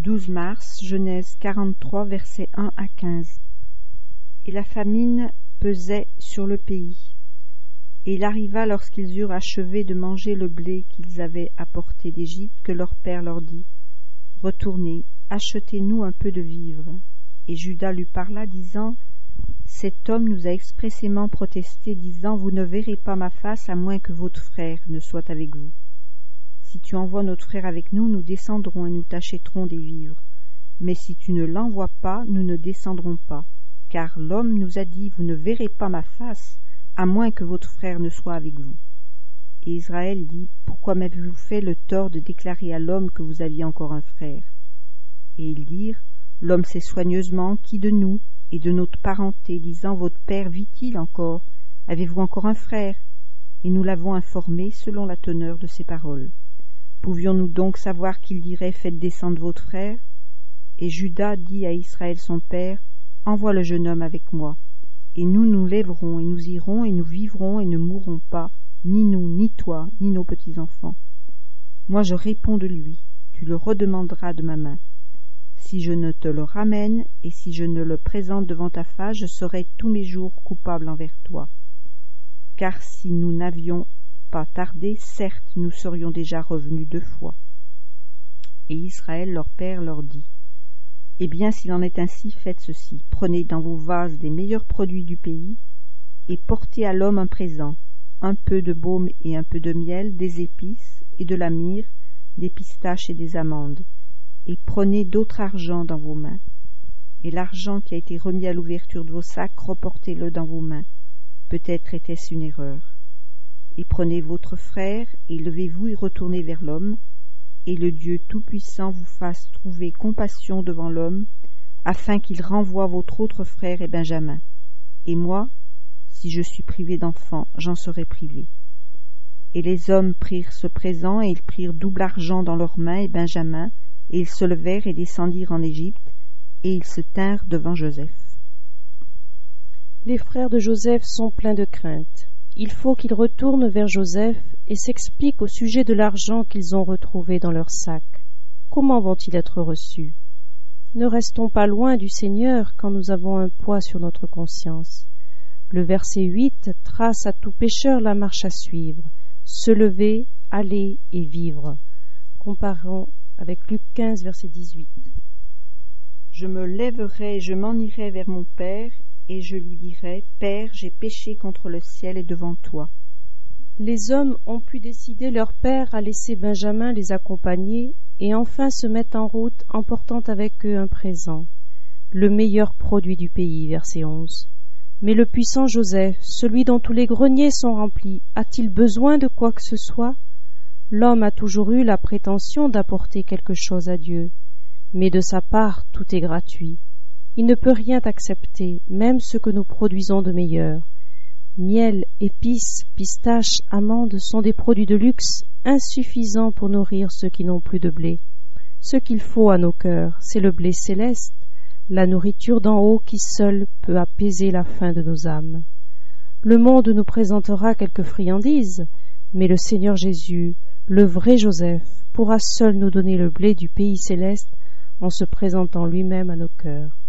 12 mars, Genèse 43, versets 1 à 15. Et la famine pesait sur le pays. Et il arriva, lorsqu'ils eurent achevé de manger le blé qu'ils avaient apporté d'Égypte, que leur père leur dit : Retournez, achetez-nous un peu de vivres. Et Juda lui parla, disant : Cet homme nous a expressément protesté, disant : Vous ne verrez pas ma face, à moins que votre frère ne soit avec vous. Si tu envoies notre frère avec nous, nous descendrons et nous t'achèterons des vivres. Mais si tu ne l'envoies pas, nous ne descendrons pas. Car l'homme nous a dit : Vous ne verrez pas ma face, à moins que votre frère ne soit avec vous. Et Israël dit : Pourquoi m'avez-vous fait le tort de déclarer à l'homme que vous aviez encore un frère ? Et ils dirent : L'homme s'est soigneusement enquis de nous et de notre parenté, disant : Votre père vit-il encore ? Avez-vous encore un frère ? Et nous l'avons informé selon la teneur de ses paroles. Pouvions-nous donc savoir qu'il dirait : Faites descendre votre frère ? Et Juda dit à Israël son père : Envoie le jeune homme avec moi, et nous nous lèverons, et nous irons, et nous vivrons, et ne mourrons pas, ni nous, ni toi, ni nos petits-enfants. Moi je réponds de lui, tu le redemanderas de ma main. Si je ne te le ramène, et si je ne le présente devant ta face, je serai tous mes jours coupable envers toi. Car si nous n'avions pas tardé, certes, nous serions déjà revenus 2 fois. Et Israël, leur père, leur dit : Eh bien, s'il en est ainsi, faites ceci. Prenez dans vos vases des meilleurs produits du pays, et portez à l'homme un présent, un peu de baume et un peu de miel, des épices et de la myrrhe, des pistaches et des amandes. Et prenez d'autre argent dans vos mains. Et l'argent qui a été remis à l'ouverture de vos sacs, reportez-le dans vos mains. Peut-être était-ce une erreur. Et prenez votre frère, et levez-vous et retournez vers l'homme, et le Dieu Tout-Puissant vous fasse trouver compassion devant l'homme, afin qu'il renvoie votre autre frère et Benjamin. Et moi, si je suis privé d'enfants, j'en serai privé. Et les hommes prirent ce présent, et ils prirent double argent dans leurs mains, et Benjamin, et ils se levèrent et descendirent en Égypte, et ils se tinrent devant Joseph. Les frères de Joseph sont pleins de crainte. Il faut qu'ils retournent vers Joseph et s'expliquent au sujet de l'argent qu'ils ont retrouvé dans leur sac. Comment vont-ils être reçus ? Ne restons pas loin du Seigneur quand nous avons un poids sur notre conscience. Le verset 8 trace à tout pécheur la marche à suivre, se lever, aller et vivre. Comparons avec Luc 15, verset 18. Je me lèverai et je m'en irai vers mon père, et je lui dirai : Père, j'ai péché contre le ciel et devant toi. Les hommes ont pu décider leur père à laisser Benjamin les accompagner et enfin se mettre en route en portant avec eux un présent, le meilleur produit du pays, verset 11. Mais le puissant Joseph, celui dont tous les greniers sont remplis, a-t-il besoin de quoi que ce soit ? L'homme a toujours eu la prétention d'apporter quelque chose à Dieu, mais de sa part tout est gratuit. Il ne peut rien accepter, même ce que nous produisons de meilleur. Miel, épices, pistaches, amandes sont des produits de luxe insuffisants pour nourrir ceux qui n'ont plus de blé. Ce qu'il faut à nos cœurs, c'est le blé céleste, la nourriture d'en haut qui seule peut apaiser la faim de nos âmes. Le monde nous présentera quelques friandises, mais le Seigneur Jésus, le vrai Joseph, pourra seul nous donner le blé du pays céleste en se présentant lui-même à nos cœurs.